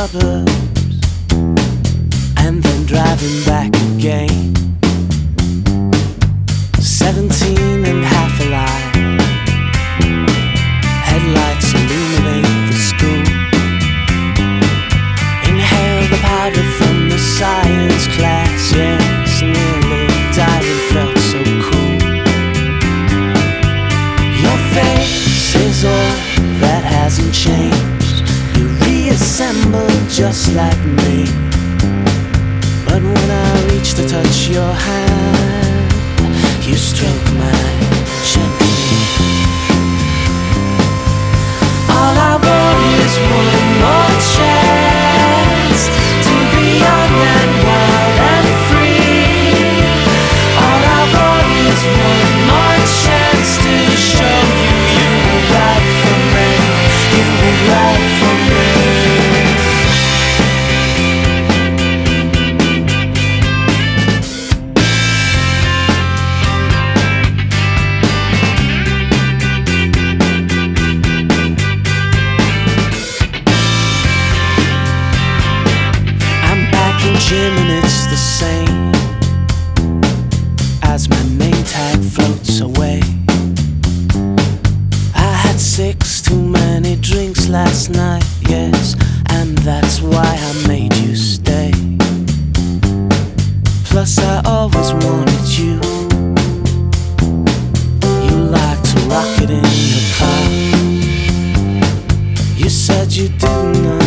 suburbs and then driving back again. 17 and half alive, headlights illuminate the school. Inhale the powder from the science class. Yes, nearly died and felt so cool. Your face is all that hasn't changed. You reassemble just like me. But when I reach to touch your hand, you stroke mine gently. All I want is one more chance to be young and wild and free. All I want is one more chance to show you you were right for me. You were right for me. Gym and it's the same as my name tag floats away. I had 6 too many drinks last night, yes, and that's why I made you stay. Plus I always wanted you. You like to rock it in your car. You said you didn't know